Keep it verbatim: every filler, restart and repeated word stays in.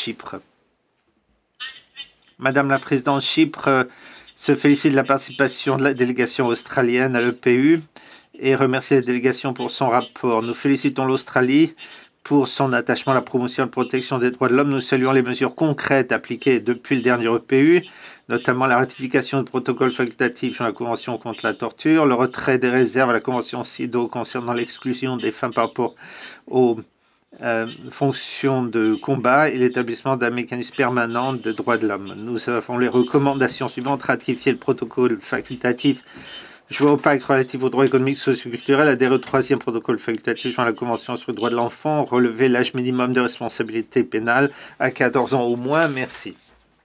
Chypre. Madame la présidente, Chypre euh, se félicite de la participation de la délégation australienne à l'E P U et remercie la délégation pour son rapport. Nous félicitons l'Australie pour son attachement à la promotion et à la protection des droits de l'homme. Nous saluons les mesures concrètes appliquées depuis le dernier E P U, notamment la ratification du protocole facultatif sur la Convention contre la torture, le retrait des réserves à la Convention CEDAW concernant l'exclusion des femmes par rapport aux euh, fonctions de combat et l'établissement d'un mécanisme permanent de droits de l'homme. Nous avons les recommandations suivantes: ratifier le protocole facultatif jouer au pacte relatif aux droits économiques, socioculturels, adhérer au troisième protocole facultatif joint à la Convention sur les droits de l'enfant, relever l'âge minimum de responsabilité pénale à quatorze ans au moins. Merci.